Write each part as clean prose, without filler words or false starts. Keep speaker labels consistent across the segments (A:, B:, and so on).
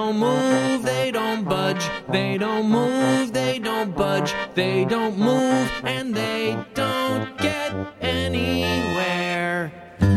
A: don't move, they don't budge. They don't move, they don't budge. They don't move, and they don't get anywhere.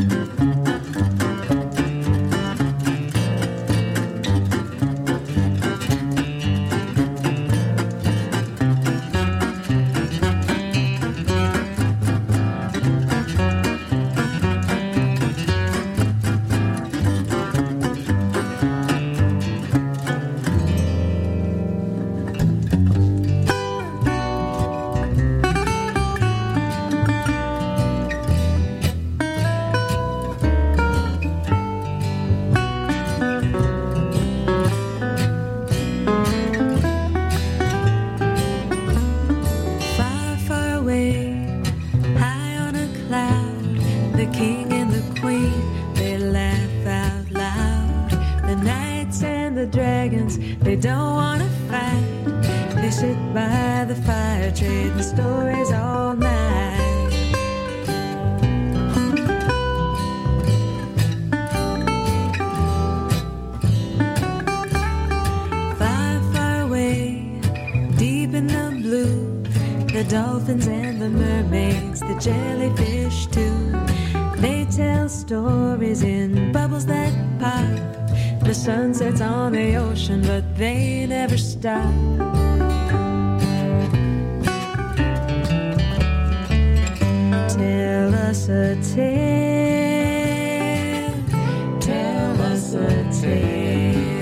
B: They don't want to fight. They sit by the fire, trading stories all night. Far, far away, deep in the blue, the dolphins and the mermaids, the jellyfish too. They tell stories in bubbles that pop. The sun sets on the ocean, but they never stop. Tell us a tale. Tell us a tale.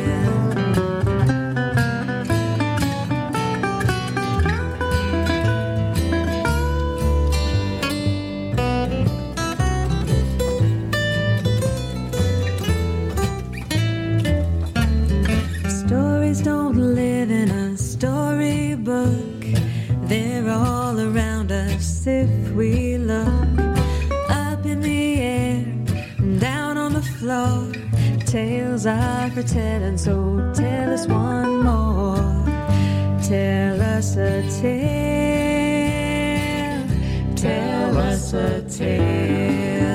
B: Don't live in a storybook. They're all around us if we look. Up in the air, down on the floor. Tales are for telling, so tell us one more. Tell us a tale. Tell us a tale.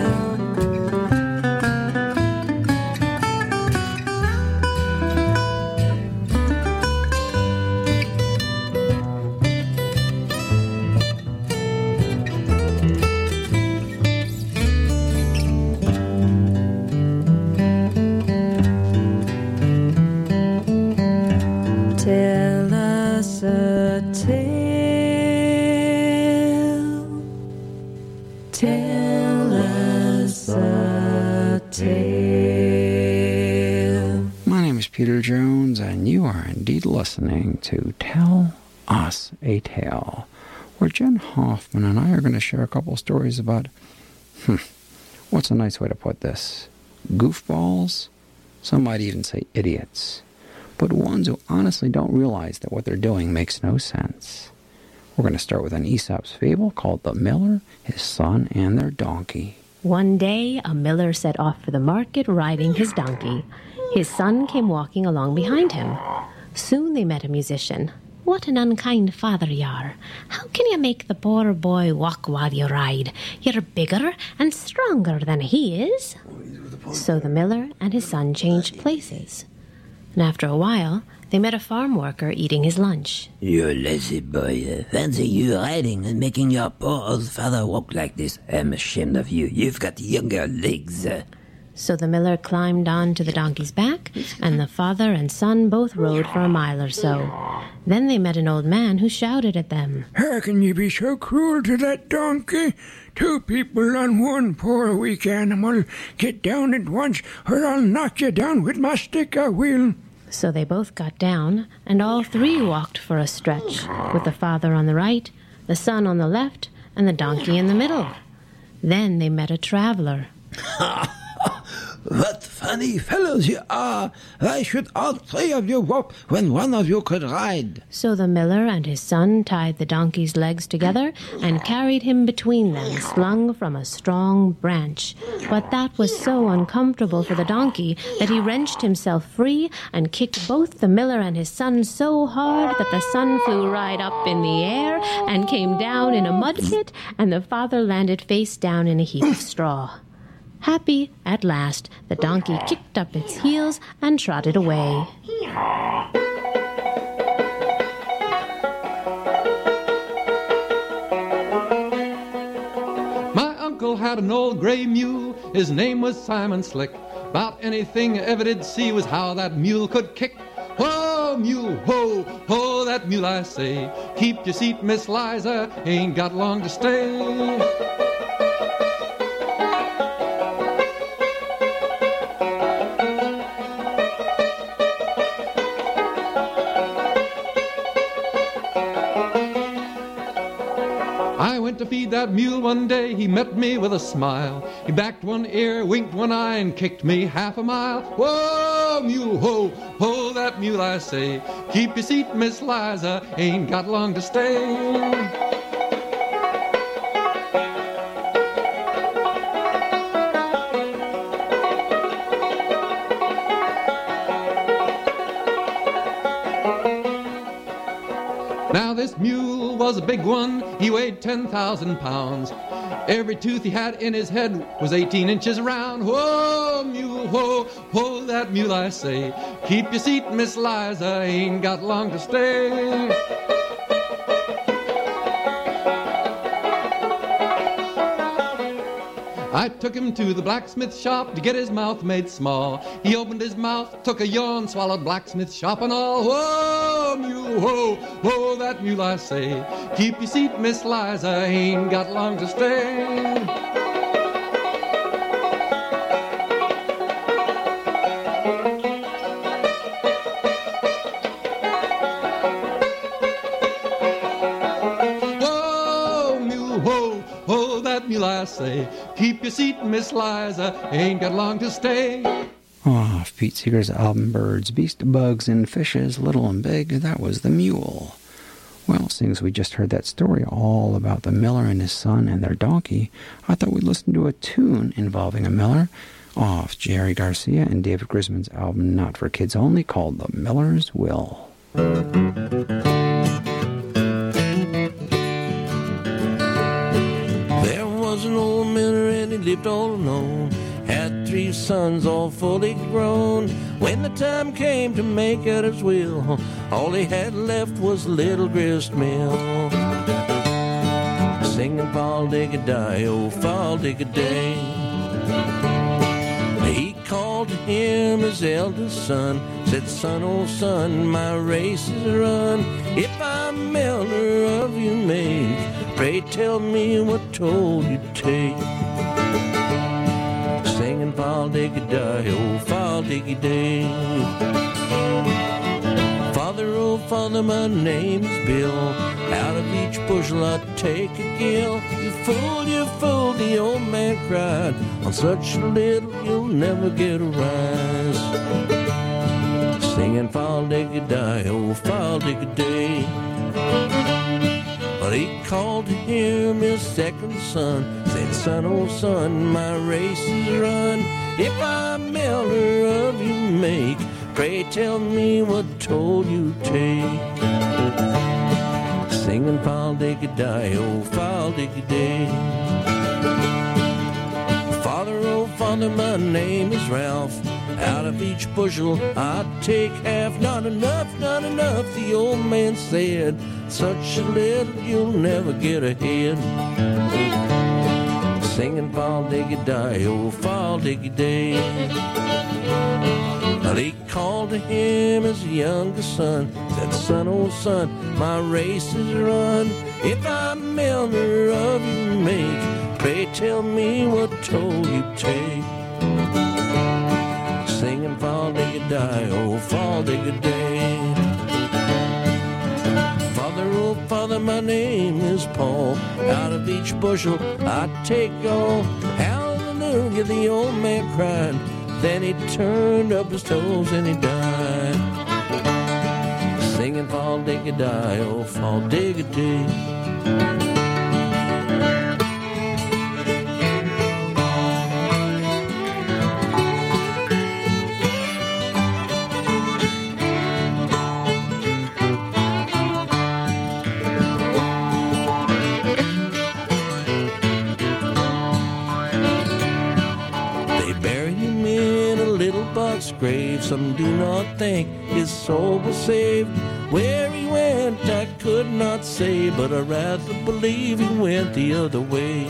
B: Tell us a tale. Tell us a tale.
C: My name is Peter Jones, and you are indeed listening to Tell Us a Tale, where Jen Hoffman and I are going to share a couple stories about, what's a nice way to put this? Goofballs? Some might even say idiots. But ones who honestly don't realize that what they're doing makes no sense. We're going to start with an Aesop's fable called The Miller, His Son, and Their Donkey.
D: One day, a miller set off for the market riding his donkey. His son came walking along behind him. Soon they met a musician. "What an unkind father you are. How can you make the poor boy walk while you ride? You're bigger and stronger than he is." So the miller and his son changed places. And after a while, they met a farm worker eating his lunch.
E: "You lazy boy, fancy you riding and making your poor old father walk like this. I'm ashamed of you. You've got younger legs."
D: So the miller climbed onto the donkey's back, and the father and son both rode for a mile or so. Then they met an old man who shouted at them.
F: "How can you be so cruel to that donkey? 2 people on one poor weak animal. Get down at once, or I'll knock you down with my stick, I will."
D: So they both got down, and all 3 walked for a stretch, with the father on the right, the son on the left, and the donkey in the middle. Then they met a traveler.
E: "What funny fellows you are! Why should all 3 of you walk when one of you could ride?"
D: So the miller and his son tied the donkey's legs together and carried him between them, slung from a strong branch. But that was so uncomfortable for the donkey that he wrenched himself free and kicked both the miller and his son so hard that the son flew right up in the air and came down in a mud pit, and the father landed face down in a heap of straw. Happy, at last, the donkey kicked up its heels and trotted away.
G: My uncle had an old gray mule, his name was Simon Slick. About anything I ever did see was how that mule could kick. Whoa, mule, ho, ho, that mule I say. Keep your seat, Miss Liza, ain't got long to stay. I went to feed that mule one day, he met me with a smile. He backed one ear, winked one eye, and kicked me half a mile. Whoa, mule, ho, ho, that mule I say. Keep your seat, Miss Liza, ain't got long to stay. Now this mule was a big one, he weighed 10,000 pounds. Every tooth he had in his head was 18 inches round. Whoa, mule, whoa, whoa, that mule I say. Keep your seat, Miss Liza, ain't got long to stay. I took him to the blacksmith shop to get his mouth made small. He opened his mouth, took a yawn, swallowed blacksmith shop and all. Whoa, mule, whoa, whoa, that mule I say. Keep your seat, Miss Liza, ain't got long to stay. I say, keep your seat, Miss Liza, ain't got long to stay.
C: Ah, Pete Seeger's album Birds, Beasts, Bugs, and Fishes, Little and Big, that was the mule. Well, seeing as we just heard that story all about the miller and his son and their donkey, I thought we'd listen to a tune involving a miller off Jerry Garcia and David Grisman's album Not for Kids Only called The Miller's Will.
H: Was an old miller and he lived all alone. Had 3 sons all fully grown. When the time came to make out his will, all he had left was a little grist mill. Singing fall dig a die, oh fall dig a day. He called to him his eldest son, said, son, oh son, my race is run. If I'm elder of you make, pray tell me what toll you take. Singing fall dig a die, oh fall dig a day. Father, oh father, my name is Bill. Out of each bushel I take a gill. You fool, the old man cried. On such a little you'll never get a rise. Singing fall dig a die, oh fall dig a day. But he called to him his second son, said, son, oh son, my race is run. If I'm elder of you make, pray tell me what toll you take. Singing fall dig a die, oh fall dig a day. Father, oh father, my name is Ralph. Out of each bushel I take half. Not enough, the old man said. Such a little you'll never get ahead. Singing fall dig a die, oh fall dig a day. But he called to him his youngest son, said, son, oh son, my race is run. If I'm elder of you make, pray tell me what toll you take. Singing fall dig a die, oh fall dig a day. Father, oh father, my name is Paul. Out of each bushel I take all. Hallelujah, the old man cried. Then he turned up his toes and he died. Singing fall dig a die, oh fall dig a day. Grave some do not think his soul was saved. Where he went I could not say, but I'd rather believe he went the other way.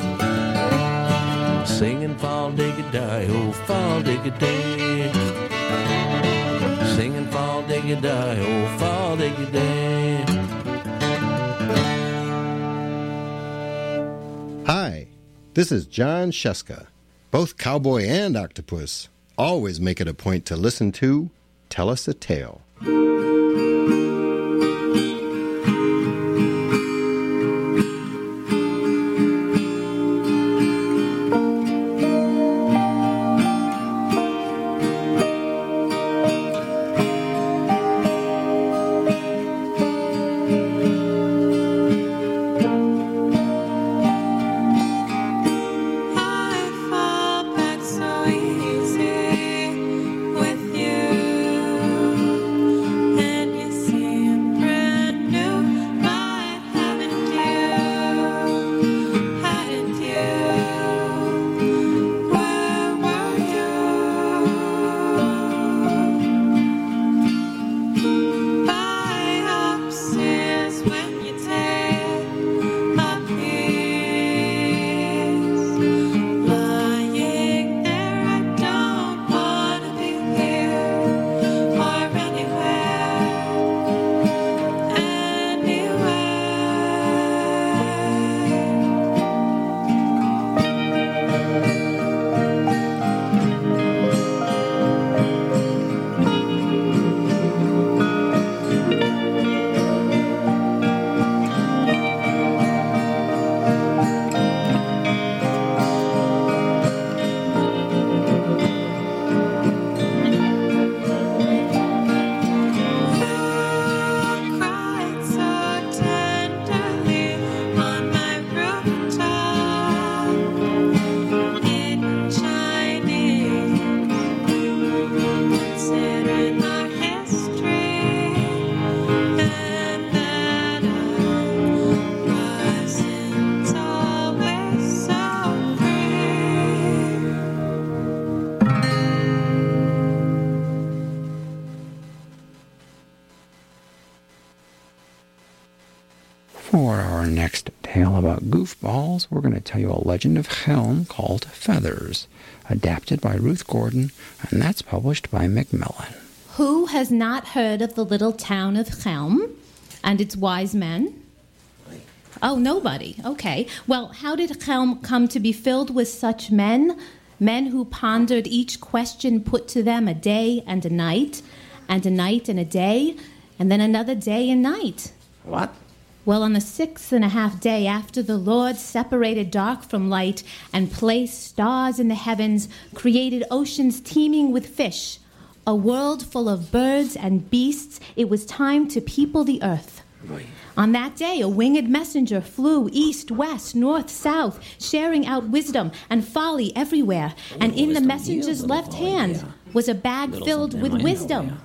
H: Singing fall dig a die, oh fall dig a day. Singing fall dig a die, oh fall dig a day.
I: Hi, this is John Sheska. Both Cowboy and Octopus always make it a point to listen to Tell Us a Tale.
C: For our next tale about goofballs, we're going to tell you a legend of Helm called Feathers, adapted by Ruth Gordon, and that's published by Macmillan.
J: Who has not heard of the little town of Helm and its wise men? Oh, nobody. Okay. Well, how did Helm come to be filled with such men? Men who pondered each question put to them a day and a night and a day, and then another day and night.
E: What?
J: Well, on the 6.5 day after the Lord separated dark from light and placed stars in the heavens, created oceans teeming with fish, a world full of birds and beasts, it was time to people the earth. On that day, a winged messenger flew east, west, north, south, sharing out wisdom and folly everywhere. And in the messenger's left hand was a bag filled with wisdom.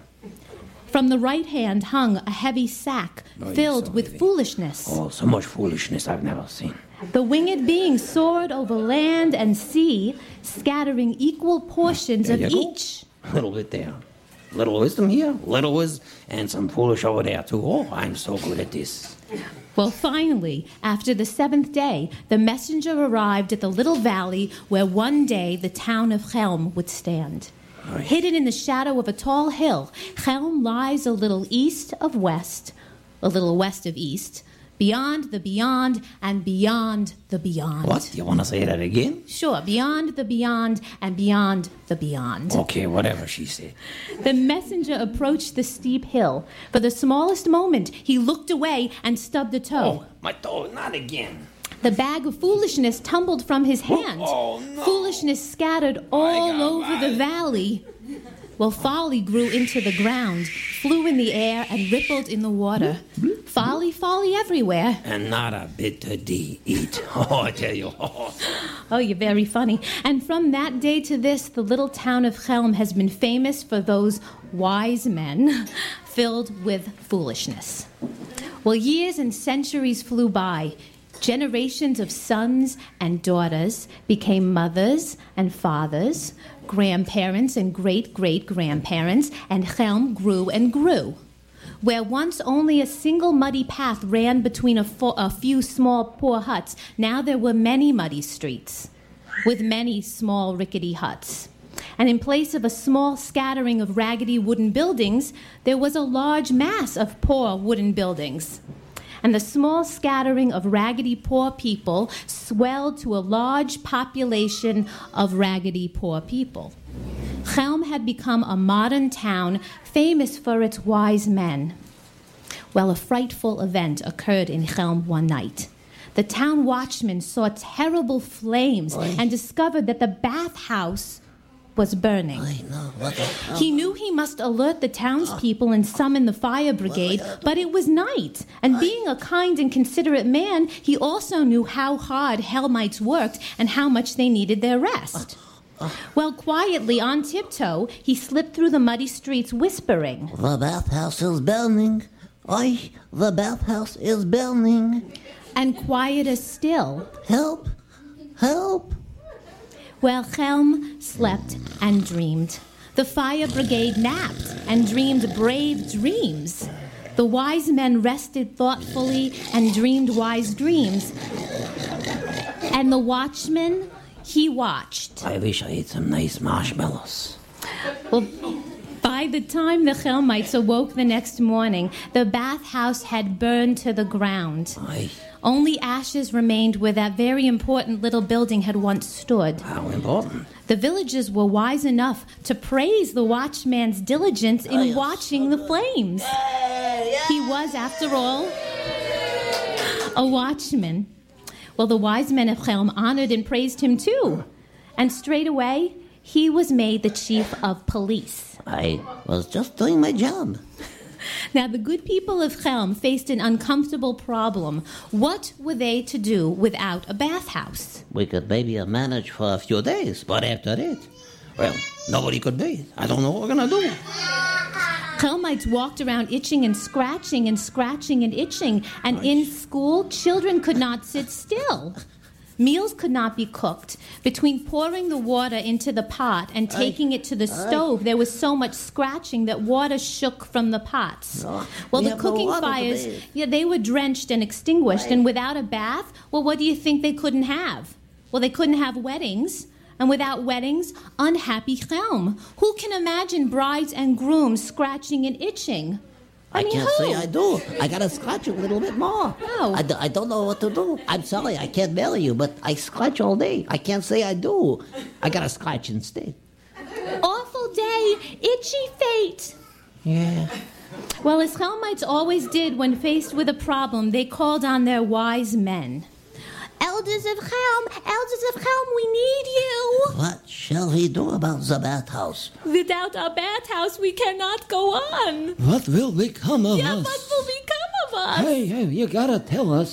J: From the right hand hung a heavy sack filled with foolishness.
E: Oh, so much foolishness I've never seen.
J: The winged being soared over land and sea, scattering equal portions of each.
E: A little bit there. Little wisdom here, little wisdom, and some foolish over there, too. Oh, I'm so good at this.
J: Well, finally, after the 7th day, the messenger arrived at the little valley where one day the town of Helm would stand. Hidden in the shadow of a tall hill, Helm lies a little east of west, a little west of east, beyond the beyond and beyond the beyond.
E: What? You want to say that again?
J: Sure, beyond the beyond and beyond the beyond.
E: Okay, whatever she said.
J: The messenger approached the steep hill. For the smallest moment, he looked away and stubbed a toe.
E: Oh, my toe, not again.
J: The bag of foolishness tumbled from his hand.
E: Oh, no.
J: Foolishness scattered all over the valley. Well, folly grew into the ground, flew in the air, and rippled in the water. Folly, folly everywhere.
E: And not a bit to eat. Oh, I tell you.
J: Oh, you're very funny. And from that day to this, the little town of Helm has been famous for those wise men filled with foolishness. Well, years and centuries flew by. Generations of sons and daughters became mothers and fathers, grandparents and great-great-grandparents, and Chelm grew and grew. Where once only a single muddy path ran between a few small poor huts, now there were many muddy streets with many small rickety huts. And in place of a small scattering of raggedy wooden buildings, there was a large mass of poor wooden buildings. And the small scattering of raggedy poor people swelled to a large population of raggedy poor people. Chelm had become a modern town famous for its wise men. Well, a frightful event occurred in Chelm one night. The town watchman saw terrible flames and discovered that the bathhouse was burning. He knew he must alert the townspeople and summon the fire brigade, but it was night, and being a kind and considerate man, he also knew how hard Helmites worked and how much they needed their rest. Well, quietly, on tiptoe, he slipped through the muddy streets, whispering,
K: "The bathhouse is burning. Oi, the bathhouse is burning."
J: And quieter still,
K: "Help! Help!"
J: Well, Chelm slept and dreamed. The fire brigade napped and dreamed brave dreams. The wise men rested thoughtfully and dreamed wise dreams. And the watchman, he watched.
K: I wish I ate some nice marshmallows.
J: Well, by the time the Chelmites awoke the next morning, the bathhouse had burned to the ground.
K: Aye.
J: Only ashes remained where that very important little building had once stood.
K: How important?
J: The villagers were wise enough to praise the watchman's diligence in watching the flames. He was, after all, a watchman. Well, the wise men of Chelm honored and praised him too. And straight away, he was made the chief of police.
K: I was just doing my job.
J: Now, the good people of Chelm faced an uncomfortable problem. What were they to do without a bathhouse?
K: We could maybe manage for a few days, but after that, well, nobody could bathe. I don't know what we're going to do.
J: Chelmites walked around itching and scratching and scratching and itching. And in school, children could not sit still. Meals could not be cooked. Between pouring the water into the pot and taking it to the stove, there was so much scratching that water shook from the pots. Well, the cooking fires, they were drenched and extinguished. And without a bath, well, what do you think they couldn't have? Well, they couldn't have weddings. And without weddings, unhappy Chelm. Who can imagine brides and grooms scratching and itching?
K: I can't say I do. I gotta scratch a little bit more.
J: No.
K: I don't know what to do. I'm sorry, I can't marry you, but I scratch all day. I can't say I do. I gotta scratch instead.
J: Awful day, itchy fate.
K: Yeah.
J: Well, as Chelmites always did when faced with a problem, they called on their wise men. Elders of Chelm, we need you.
K: What shall we do about the bathhouse?
J: Without a bathhouse, we cannot go on.
H: What will become of
J: Yeah,
H: us?
J: what will become of us?
H: Hey, you gotta tell us.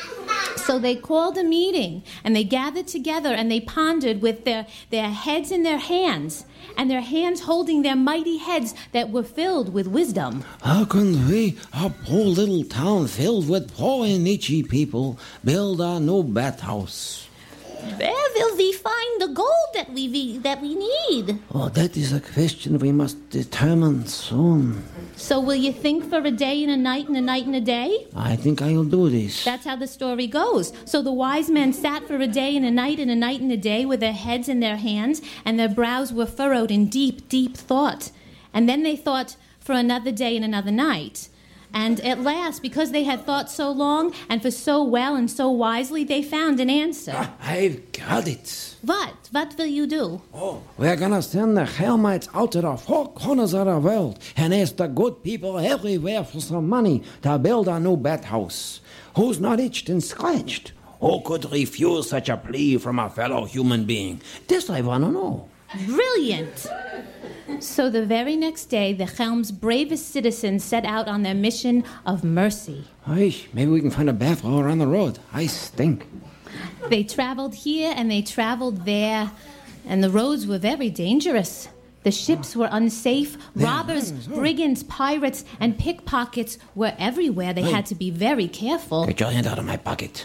J: So they called a meeting, and they gathered together, and they pondered with their heads in their hands, and their hands holding their mighty heads that were filled with wisdom.
H: How can we, a poor little town filled with poor and itchy people, build a new bathhouse?
J: Where will we find the gold that we need?
H: Oh, that is a question we must determine soon.
J: So will you think for a day and a night and a night and a day?
H: I think I'll do this.
J: That's how the story goes. So the wise men sat for a day and a night and a night and a day with their heads in their hands, and their brows were furrowed in deep, deep thought. And then they thought for another day and another night. And at last, because they had thought so long and for so well and so wisely, they found an answer.
H: I've got it.
J: What? What will you do?
H: Oh, we're gonna send the Helmites out to the four corners of the world and ask the good people everywhere for some money to build a new bathhouse. Who's not itched and scratched? Who could refuse such a plea from a fellow human being? This I want to know.
J: Brilliant! So the very next day, the Chelm's bravest citizens set out on their mission of mercy.
H: Hey, maybe we can find a bathroom around the road. I stink.
J: They traveled here and they traveled there, and the roads were very dangerous. The ships were unsafe. Robbers, brigands, pirates, and pickpockets were everywhere. They had to be very careful.
H: Get your hand out of my pocket.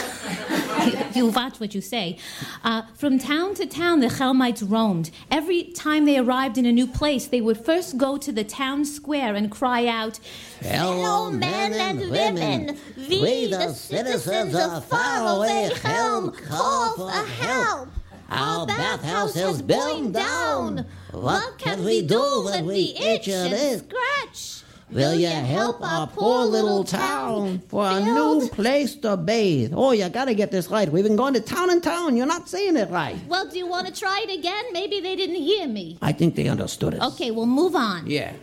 J: You watch what you say. From town to town, the Chelmites roamed. Every time they arrived in a new place, they would first go to the town square and cry out,
K: Fellow men and women, we the citizens of faraway Helm call for help. Our bathhouse is burned down. What can we do when we itch and scratch? Will you help our poor little town
H: For a new place to bathe. Oh, you gotta get this right. We've been going to town and town. You're not saying it right.
J: Well, do you want to try it again? Maybe they didn't hear me.
H: I think they understood it.
J: Okay, we'll move on.
H: Yeah.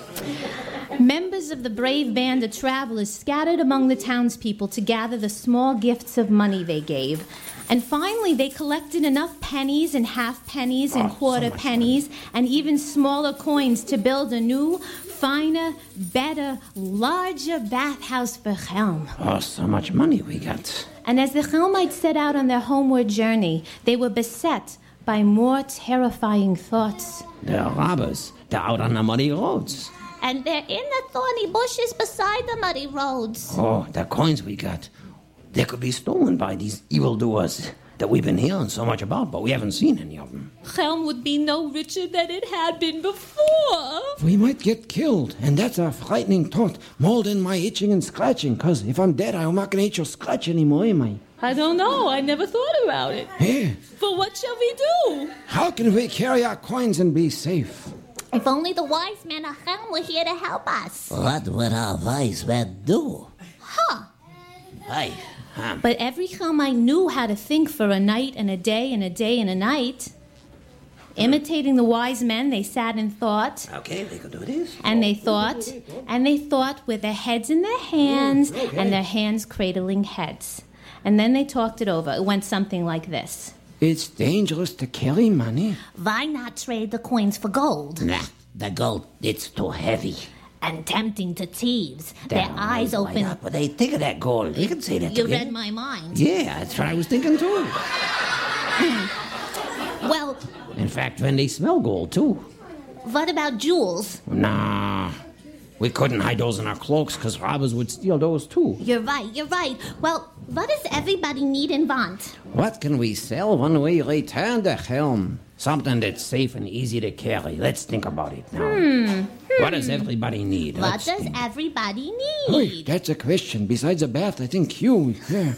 J: Members of the brave band of travelers scattered among the townspeople to gather the small gifts of money they gave. And finally, they collected enough pennies and half pennies and quarter pennies and even smaller coins to build a new, finer, better, larger bathhouse for Helm.
H: Oh, so much money we got.
J: And as the Helmites set out on their homeward journey, they were beset by more terrifying thoughts.
H: They're robbers. They're out on the muddy roads.
L: And they're in the thorny bushes beside the muddy roads.
H: Oh, the coins we got. They could be stolen by these evildoers that we've been hearing so much about, but we haven't seen any of them.
J: Helm would be no richer than it had been before.
H: We might get killed, and that's a frightening thought. More than my itching and scratching, because if I'm dead, I'm not going to itch or scratch anymore, am I?
J: I don't know. I never thought about it.
H: Yeah.
J: But what shall we do?
H: How can we carry our coins and be safe?
L: If only the wise men of Helm were here to help us.
K: What would our wise men do?
L: Huh.
K: Hey.
J: But every Helmite knew how to think for a night and a day and a day and a night. Imitating the wise men, they sat and thought.
K: Okay, we could do this.
J: And they thought, with their heads in their hands and their hands cradling heads. And then they talked it over. It went something like this.
H: It's dangerous to carry money.
L: Why not trade the coins for gold?
K: Nah, the gold, it's too heavy.
L: And tempting to thieves. Their eyes open.
K: Up, but they think of that gold. You can say that
L: You
K: to me.
L: read my mind.
H: Yeah, that's what I was thinking too.
L: Well,
H: In fact, when they smell gold too.
L: what about jewels?
H: Nah, we couldn't hide those in our cloaks because robbers would steal those too.
L: You're right. Well, what does everybody need and want?
H: What can we sell when we return to Helm? Something that's safe and easy to carry. Let's think about it now. What does everybody need?
L: What does everybody
H: Oy,
L: need?
H: that's a question. Besides a bath, I think you. Yeah.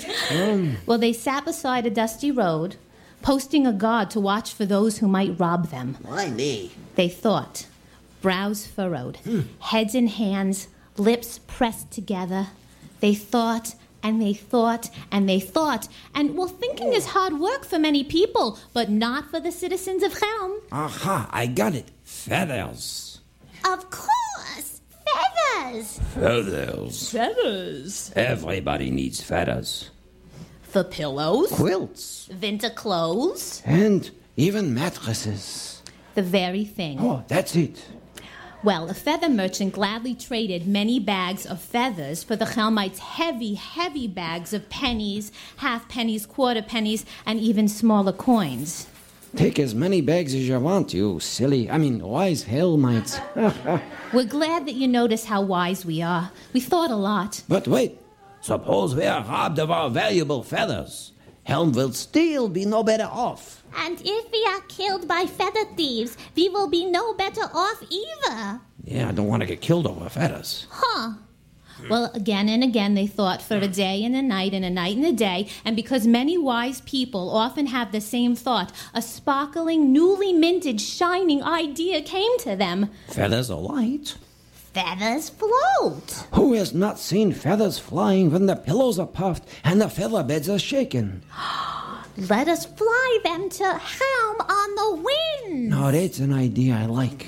J: Well, they sat beside a dusty road, posting a guard to watch for those who might rob them.
K: Why me?
J: They thought, brows furrowed, heads in hands, lips pressed together. They thought, and they thought, and they thought. And, well, thinking is hard work for many people, but not for the citizens of Helm.
H: Aha, I got it. Feathers.
L: Of course! Feathers!
H: Feathers.
J: Feathers.
H: Everybody needs feathers.
J: For pillows.
H: Quilts.
J: Winter clothes.
H: And even mattresses.
J: The very thing.
H: Oh, that's it.
J: Well, a feather merchant gladly traded many bags of feathers for the Helmites' heavy, heavy bags of pennies, half pennies, quarter pennies, and even smaller coins.
H: Take as many bags as you want, you wise Helmites.
J: We're glad that you notice how wise we are. We thought a lot.
H: But wait, suppose we are robbed of our valuable feathers. Helm will still be no better off.
L: And if we are killed by feather thieves, we will be no better off either.
H: Yeah, I don't want to get killed over feathers.
L: Huh.
J: Well, again and again they thought for a day and a night and a night and a day, and because many wise people often have the same thought, a sparkling, newly minted, shining idea came to them.
H: Feathers are light.
L: Feathers float.
H: Who has not seen feathers flying when the pillows are puffed and the feather beds are shaken?
L: Let us fly them to Helm on the wind.
H: No, that's an idea I like.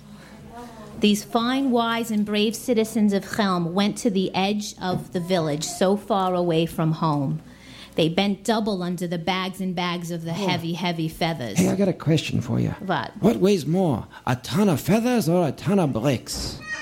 J: These fine, wise, and brave citizens of Helm went to the edge of the village, so far away from home. They bent double under the bags and bags of the heavy, heavy feathers.
H: Hey, I got a question for you.
J: What?
H: What weighs more, a ton of feathers or a ton of bricks?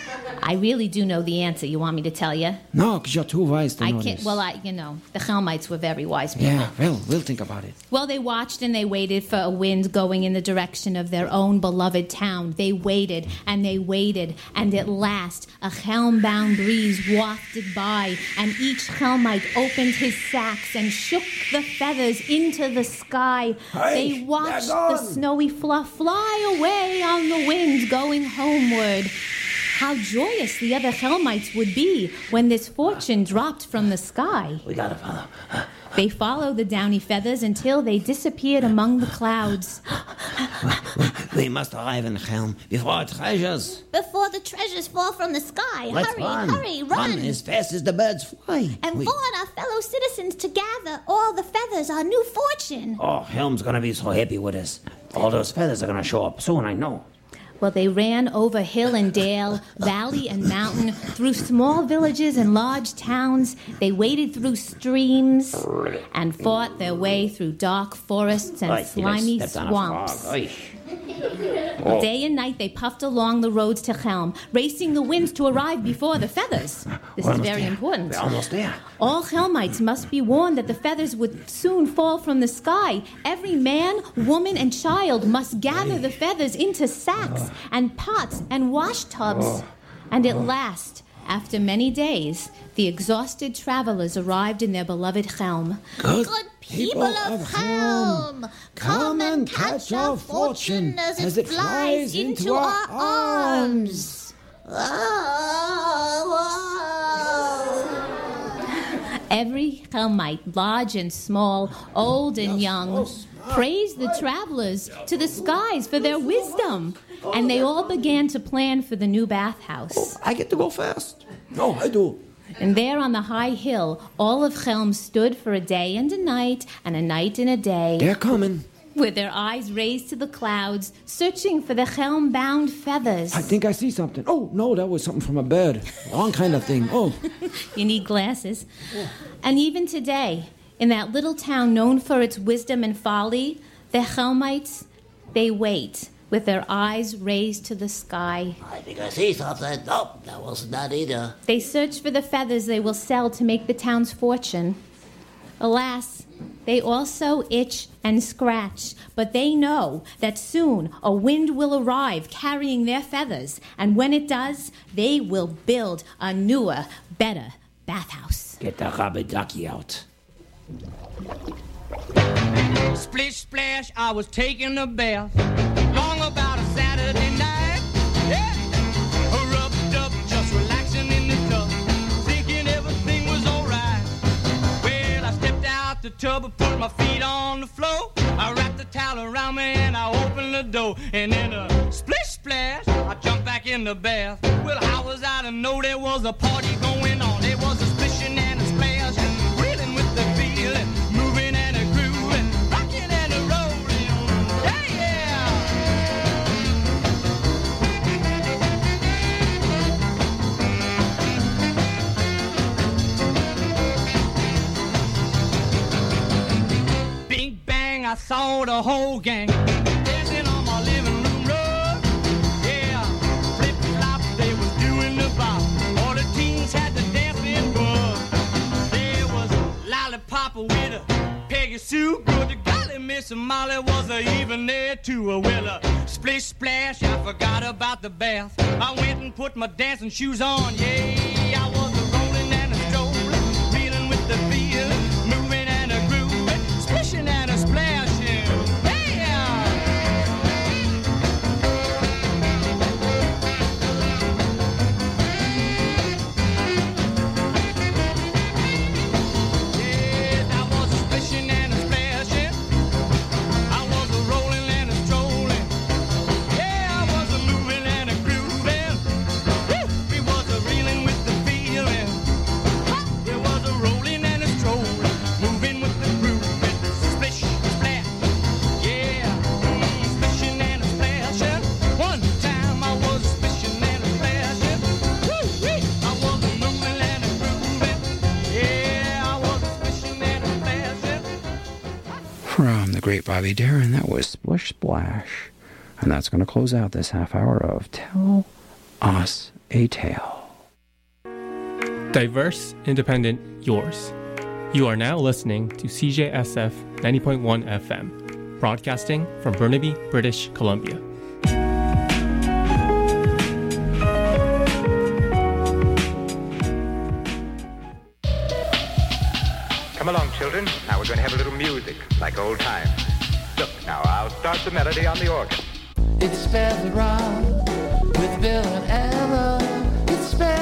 J: I really do know the answer. You want me to tell you?
C: No, because you're too wise to
J: I
C: know
J: can't.
C: this.
J: Well, the Chelmites were very wise people.
C: Yeah, well, we'll think about it.
J: Well, they watched and they waited for a wind going in the direction of their own beloved town. They waited and they waited, and at last a Chelm-bound breeze wafted by, and each Chelmite opened his sacks and shook the feathers into the sky.
C: Hey,
J: they watched
C: they're
J: the
C: gone.
J: snowy fluff fly away on the wind going homeward. How joyous the other Chelmites would be when this fortune dropped from the sky.
E: We gotta follow.
J: They followed the downy feathers until they disappeared among the clouds.
E: We must arrive in Helm before our treasures.
L: Before the treasures fall from the sky.
E: Let's
L: Hurry,
E: run.
L: hurry, run.
E: as fast as the birds fly.
L: And warn our fellow citizens to gather all the feathers, our new fortune.
E: Oh, Helm's gonna be so happy with us. All those feathers are gonna show up soon, I know.
J: Well, they ran over hill and dale, valley and mountain, through small villages and large towns. They waded through streams and fought their way through dark forests and slimy swamps. Day and night they puffed along the roads to Helm, racing the winds to arrive before the feathers. This is very important.
E: We're almost there.
J: All Helmites must be warned that the feathers would soon fall from the sky. Every man, woman, and child must gather the feathers into sacks and pots and wash tubs. And at last, after many days, the exhausted travelers arrived in their beloved Helm.
L: Good people of Helm, come and catch our fortune as it flies into our arms.
J: Every Helmite, large and small, old and young, praised the travelers to the skies for their wisdom. And they all began to plan for the new bathhouse.
E: I get to go first. No, I do.
J: And there on the high hill, all of Helm stood for a day and a night and a day.
C: They're coming.
J: With their eyes raised to the clouds, searching for the Helm-bound feathers.
C: I think I see something. Oh, no, that was something from a bird. Wrong kind of thing. Oh.
J: You need glasses. And even today, in that little town known for its wisdom and folly, the Helmites, they wait with their eyes raised to the sky.
E: I think I see something. Nope, that wasn't that either.
J: They search for the feathers they will sell to make the town's fortune. Alas, they also itch and scratch, but they know that soon a wind will arrive carrying their feathers, and when it does, they will build a newer, better bathhouse.
E: Get the rubber ducky out.
A: Splish splash, I was taking a bath, long about a Saturday night. Yeah, rubbed up, just relaxing in the tub, thinking everything was alright. Well, I stepped out the tub, and put my feet on the floor. I wrapped the towel around me and I opened the door, and then a splish splash, I jumped back in the bath. Well, how was I to know there was a party going on? There was a splishing and a splash, and reeling with the feeling, moving and a grooving, rocking and a rolling. Yeah, yeah. Bing bang, I saw the whole gang dancing on my living room rug. Yeah, flip flop, they was doing the bop. All the teens had the dancing bug. There was Lollipop with a Peggy Sue. Good to golly, Miss Molly was even there too. Well, splish splash, I forgot about the bath. I went and put my dancing shoes on. Yeah, I was a rolling and a strolling, reeling with the feeling, moving and a grooving, splishing and a splashing.
C: From the great Bobby Darin, that was Splish Splash. And that's going to close out this half hour of Tell Us a Tale.
M: Diverse, independent, yours. You are now listening to CJSF 90.1 FM, broadcasting from Burnaby, British Columbia.
N: Come along, children. Now we're going to have a little music, like old times. Look, now I'll start the melody on the organ.
O: It's Spell It Wrong with Bill and Ella. It's Spell